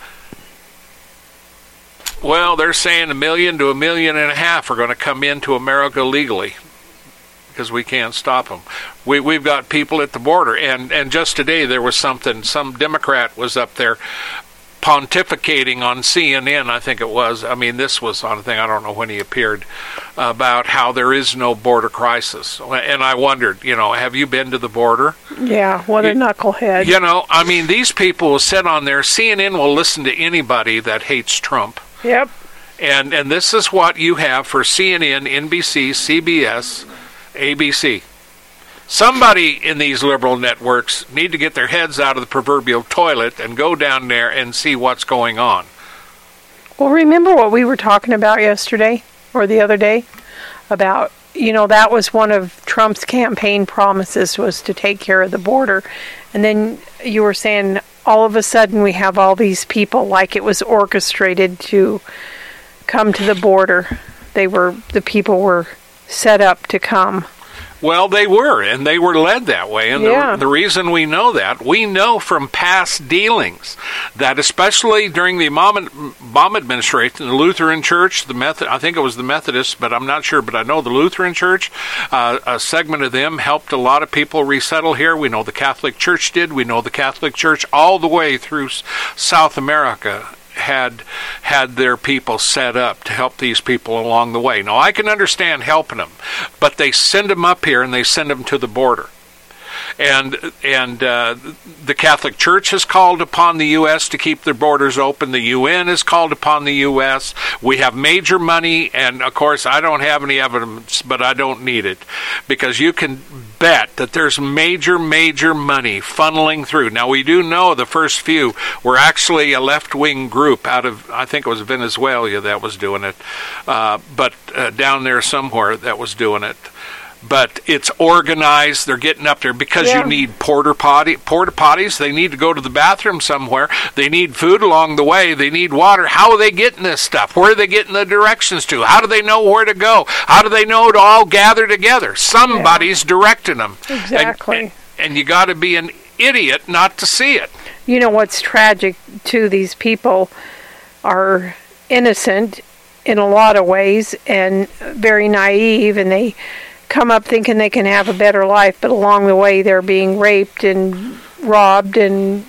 well, they're saying a million to a million and a half are going to come into America legally because we can't stop them. We, we've got people at the border. And, and just today there was something, some Democrat was up there pontificating on C N N, I think it was. I mean, this was on a thing, I don't know when he appeared, about how there is no border crisis. And I wondered, you know, have you been to the border? Yeah, what a you, knucklehead. You know, I mean, these people will sit on there. C N N will listen to anybody that hates Trump. Yep. And and this is what you have for C N N, N B C, C B S, A B C. Somebody in these liberal networks need to get their heads out of the proverbial toilet and go down there and see what's going on. Well, remember what we were talking about yesterday or the other day? About, you know, that was one of Trump's campaign promises, was to take care of the border. And then you were saying all of a sudden we have all these people like it was orchestrated to come to the border. they were the people were set up to come. Well, they were, and they were led that way. And yeah. the, the reason we know that, we know from past dealings that especially during the Obama administration, the Lutheran Church, the Method, I think it was the Methodists, but I'm not sure, but I know the Lutheran Church, uh, a segment of them helped a lot of people resettle here. We know the Catholic Church did. We know the Catholic Church all the way through South America had had their people set up to help these people along the way. Now, I can understand helping them, but they send them up here and they send them to the border. And and uh, the Catholic Church has called upon the U S to keep their borders open. The U N has called upon the U S. We have major money, and of course I don't have any evidence, but I don't need it, because you can bet that there's major, major money funneling through. Now, we do know the first few were actually a left-wing group out of, I think it was Venezuela that was doing it, uh, but uh, down there somewhere that was doing it. But it's organized. They're getting up there because yeah. you need porta potty, porta potties. They need to go to the bathroom somewhere. They need food along the way. They need water. How are they getting this stuff? Where are they getting the directions to? How do they know where to go? How do they know to all gather together? Somebody's yeah. directing them. Exactly. And, and you got to be an idiot not to see it. You know what's tragic too? These people are innocent in a lot of ways and very naive, and they come up thinking they can have a better life, but along the way they're being raped and robbed and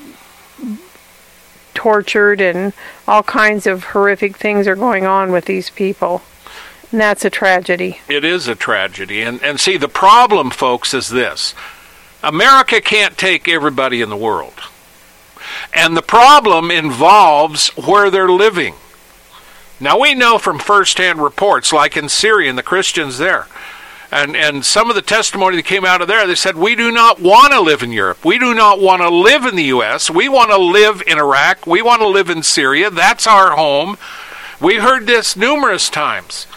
tortured, and all kinds of horrific things are going on with these people. And that's a tragedy. It is a tragedy. And, and see, the problem, folks, is this. America can't take everybody in the world. And the problem involves where they're living. Now, we know from first-hand reports, like in Syria and the Christians there, And and some of the testimony that came out of there, they said, we do not want to live in Europe. We do not want to live in the U S. We want to live in Iraq. We want to live in Syria. That's our home. We heard this numerous times.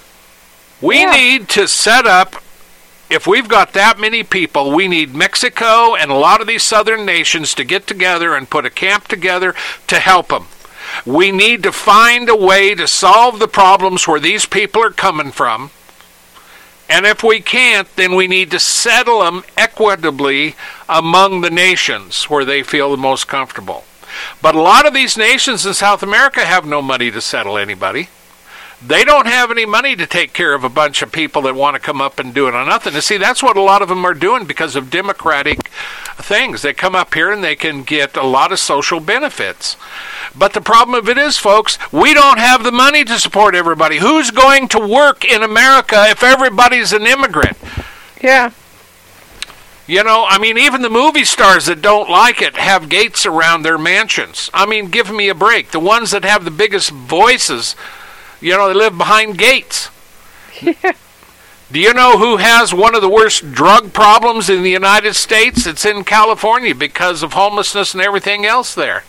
We yeah. need to set up, if we've got that many people, we need Mexico and a lot of these southern nations to get together and put a camp together to help them. We need to find a way to solve the problems where these people are coming from. And if we can't, then we need to settle them equitably among the nations where they feel the most comfortable. But a lot of these nations in South America have no money to settle anybody. They don't have any money to take care of a bunch of people that want to come up and do it on nothing. And see, that's what a lot of them are doing because of democratic things. They come up here and they can get a lot of social benefits. But the problem of it is, folks, we don't have the money to support everybody. Who's going to work in America if everybody's an immigrant? Yeah. You know, I mean, even the movie stars that don't like it have gates around their mansions. I mean, give me a break. The ones that have the biggest voices, you know, they live behind gates. Yeah. Do you know who has one of the worst drug problems in the United States? It's in California because of homelessness and everything else there.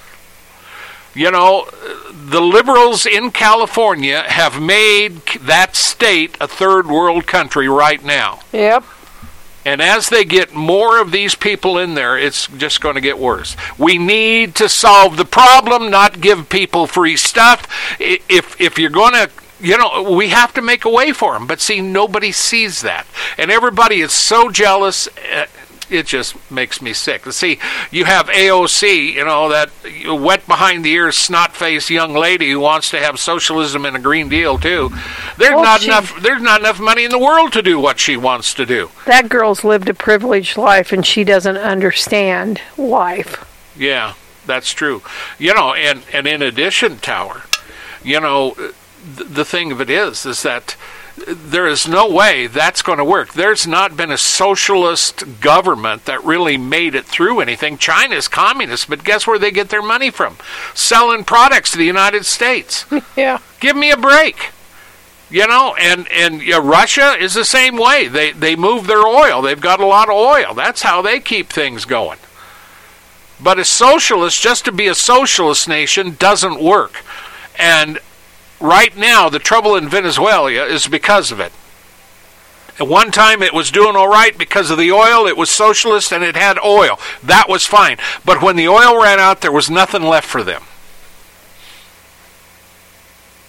You know, the liberals in California have made that state a third world country right now. Yep. And as they get more of these people in there, it's just going to get worse. We need to solve the problem, not give people free stuff. If if you're going to, you know, we have to make a way for them. But see, nobody sees that. And everybody is so jealous. It just makes me sick. See, you have A O C, you know, that wet behind the ears, snot-faced young lady who wants to have socialism and a Green Deal too. There's well, not she, enough. There's not enough money in the world to do what she wants to do. That girl's lived a privileged life, and she doesn't understand life. Yeah, that's true. You know, and and in addition, Tower, you know, the, the thing of it is, is that there is no way that's going to work. There's not been a socialist government that really made it through anything. China's communist, but guess where they get their money from? Selling products to the United States. Yeah. Give me a break. You know, and, and you know, Russia is the same way. They, they move their oil. They've got a lot of oil. That's how they keep things going. But a socialist, just to be a socialist nation, doesn't work. And right now, the trouble in Venezuela is because of it. At one time, it was doing all right because of the oil. It was socialist and it had oil. That was fine. But when the oil ran out, there was nothing left for them.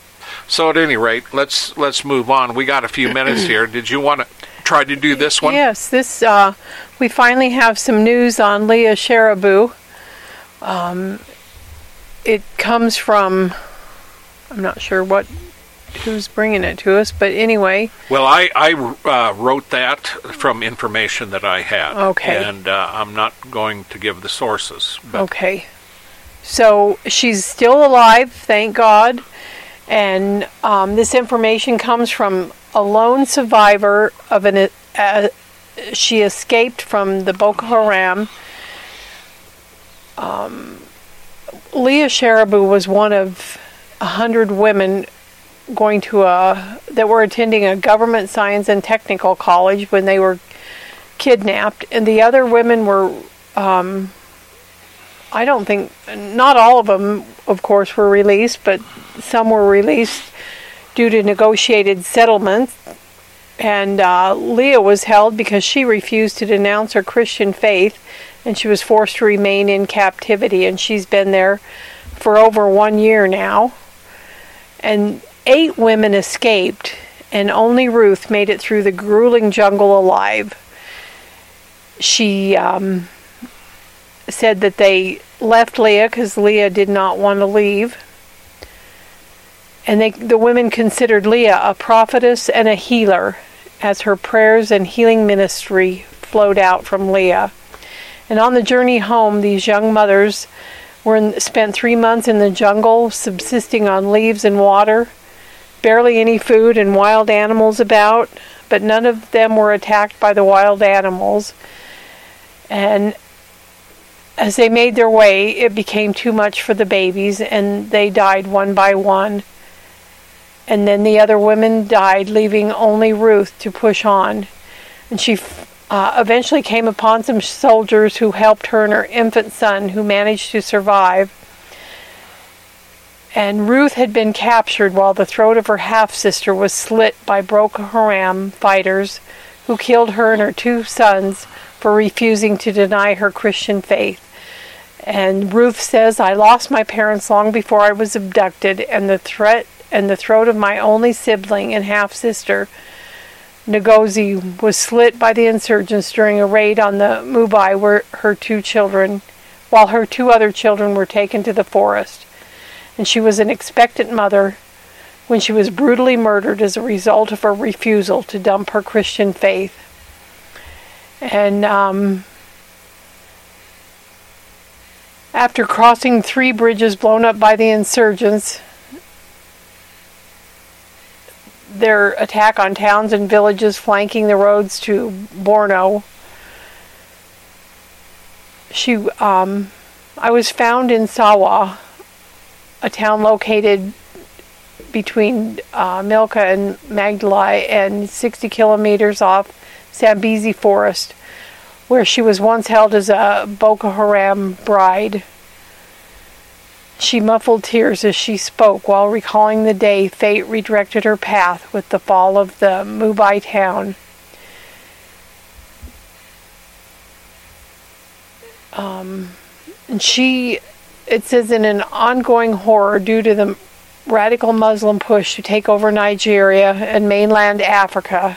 So at any rate, let's let's move on. We got a few minutes here. Did you want to try to do this one? Yes, this uh, we finally have some news on Leah Sharibu. Um, it comes from, I'm not sure what who's bringing it to us, but anyway. Well, I, I uh, wrote that from information that I had. Okay. And uh, I'm not going to give the sources. But Okay. So she's still alive, thank God. And um, this information comes from a lone survivor of an... Uh, she escaped from the Boko Haram. Um, Leah Sharibu was one of a hundred women going to a that were attending a government science and technical college when they were kidnapped, and the other women were um, I don't think not all of them of course were released, but some were released due to negotiated settlements. And uh, Leah was held because she refused to denounce her Christian faith, and she was forced to remain in captivity, and she's been there for over one year now. And eight women escaped, and only Ruth made it through the grueling jungle alive. She um, said that they left Leah because Leah did not want to leave. And they, the women considered Leah a prophetess and a healer, as her prayers and healing ministry flowed out from Leah. And on the journey home, these young mothers were in, spent three months in the jungle, subsisting on leaves and water, barely any food and wild animals about, but none of them were attacked by the wild animals. And as they made their way, it became too much for the babies, and they died one by one. And then the other women died, leaving only Ruth to push on. And she uh, eventually came upon some soldiers who helped her and her infant son, who managed to survive. And Ruth had been captured while the throat of her half-sister was slit by Boko Haram fighters, who killed her and her two sons for refusing to deny her Christian faith. And Ruth says, "I lost my parents long before I was abducted, and the threat and the throat of my only sibling and half-sister, Ngozi, was slit by the insurgents during a raid on the Mubai, where her two children, while her two other children were taken to the forest. And she was an expectant mother when she was brutally murdered as a result of her refusal to dump her Christian faith." And um, after crossing three bridges blown up by the insurgents, their attack on towns and villages flanking the roads to Borno, she, um, I was found in Sawa, a town located between uh, Milka and Magdalai and sixty kilometers off Sambesi Forest, where she was once held as a Boko Haram bride. She muffled tears as she spoke while recalling the day fate redirected her path with the fall of the Mubai town. Um, and she, it says, in an ongoing horror due to the radical Muslim push to take over Nigeria and mainland Africa.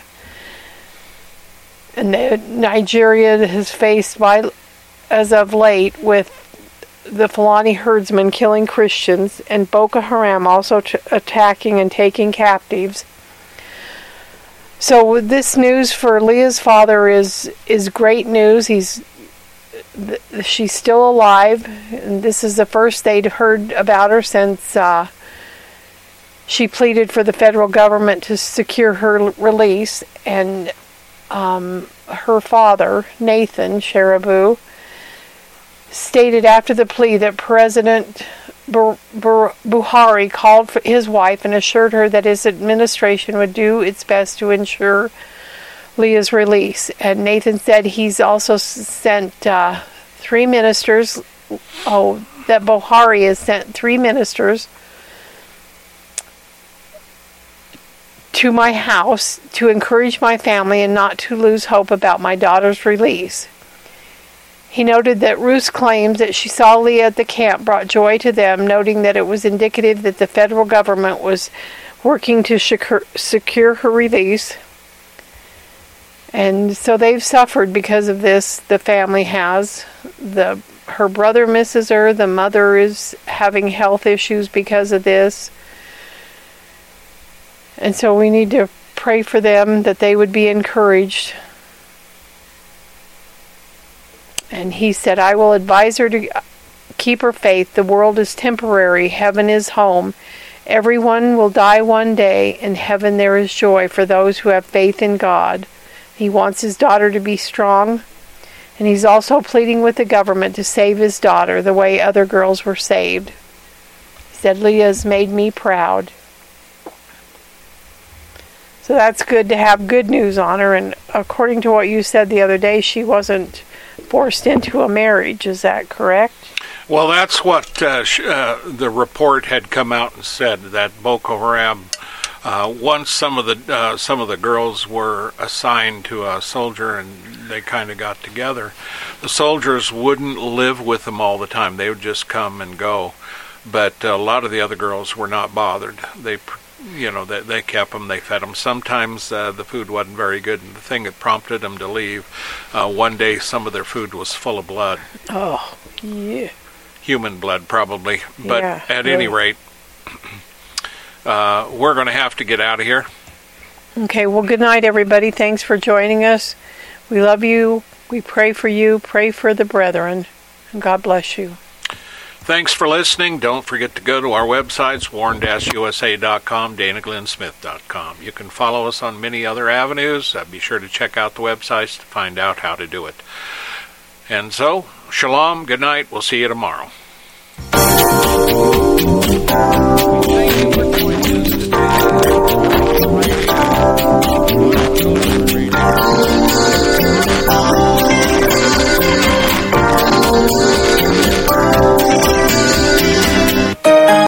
And the, Nigeria has faced, by, as of late, with the Fulani herdsmen killing Christians, and Boko Haram also t- attacking and taking captives. So this news for Leah's father is is great news. He's th- she's still alive, and this is the first they'd heard about her since uh, she pleaded for the federal government to secure her l- release. And um, her father, Nathan Sharibu, stated after the plea that President Bur- Bur- Buhari called for his wife and assured her that his administration would do its best to ensure Leah's release. And Nathan said he's also sent uh, three ministers, oh, that Buhari has sent three ministers to my house to encourage my family and not to lose hope about my daughter's release. He noted that Ruth's claims that she saw Leah at the camp brought joy to them, noting that it was indicative that the federal government was working to secure, secure her release. And so they've suffered because of this. The family has. The her brother misses her. The mother is having health issues because of this. And so we need to pray for them that they would be encouraged. And he said, I will advise her to keep her faith. The world is temporary. Heaven is home. Everyone will die one day. In heaven there is joy for those who have faith in God. He wants his daughter to be strong. And he's also pleading with the government to save his daughter the way other girls were saved. He said, Leah has made me proud. So that's good to have good news on her. And according to what you said the other day, she wasn't forced into a marriage. Is that correct? Well, that's what uh, sh- uh, the report had come out and said, that Boko Haram, uh, once some of the uh, some of the girls were assigned to a soldier and they kind of got together, the soldiers wouldn't live with them all the time. They would just come and go. But a lot of the other girls were not bothered. They You know, they, they kept them, they fed them. Sometimes uh, the food wasn't very good, and the thing that prompted them to leave, uh, one day some of their food was full of blood. Oh, yeah. Human blood, probably. But yeah, at really. any rate, uh, we're going to have to get out of here. Okay, well, good night, everybody. Thanks for joining us. We love you. We pray for you. Pray for the brethren. And God bless you. Thanks for listening. Don't forget to go to our websites, warn dash U S A dot com, dana glenn smith dot com. You can follow us on many other avenues. Uh, be sure to check out the websites to find out how to do it. And so, shalom, good night. We'll see you tomorrow.